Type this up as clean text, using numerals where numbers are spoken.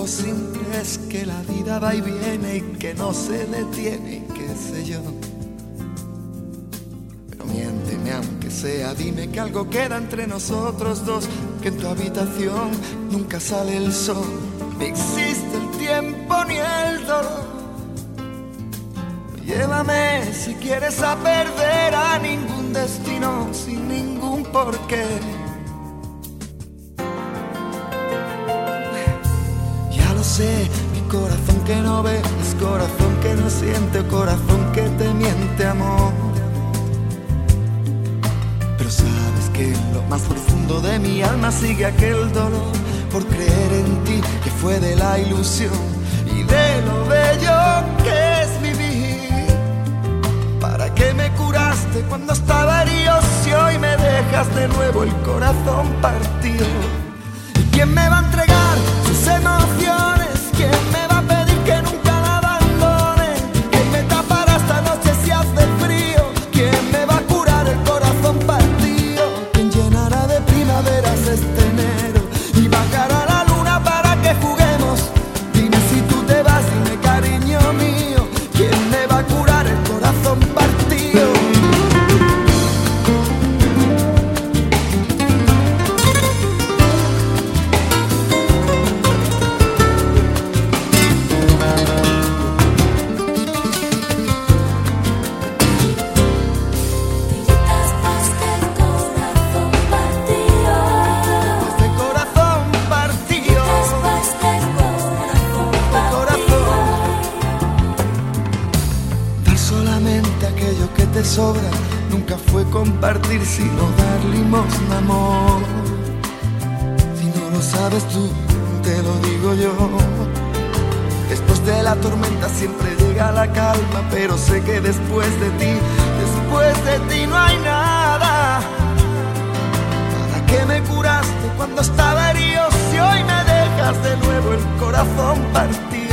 Lo simple es que la vida va y viene y que no se detiene, qué sé yo. Pero miénteme aunque sea, dime que algo queda entre nosotros dos, que en tu habitación nunca sale el sol, ni existe el tiempo ni el dolor. Llévame si quieres a perder a ningún destino sin ningún porqué. Ya lo sé, mi corazón que no ve es corazón que no siente, corazón que te miente, amor. Pero sabes que en lo más profundo de mi alma sigue aquel dolor por creer en ti, que fue de la ilusión y de lo bello que es vivir. ¿Para qué me curaste cuando estaba herido si hoy me dejas de nuevo el corazón partido? ¿Y quién me va a entregar sus emociones? ¿Quién me va a pedir que nunca la abandone? ¿Quién me tapará esta noche si hace frío? ¿Quién me va a curar el corazón partido? ¿Quién llenará de primaveras este enero y bajará la luna para que juguemos? Dime si tú te vas, dime cariño mío, ¿quién me va a curar el corazón partido? Sobra, nunca fue compartir sino dar limosna, amor. Si no lo sabes tú, te lo digo yo. Después de la tormenta siempre llega la calma, pero sé que después de ti no hay nada. ¿Para qué me curaste cuando estaba herido si hoy me dejas de nuevo el corazón partido?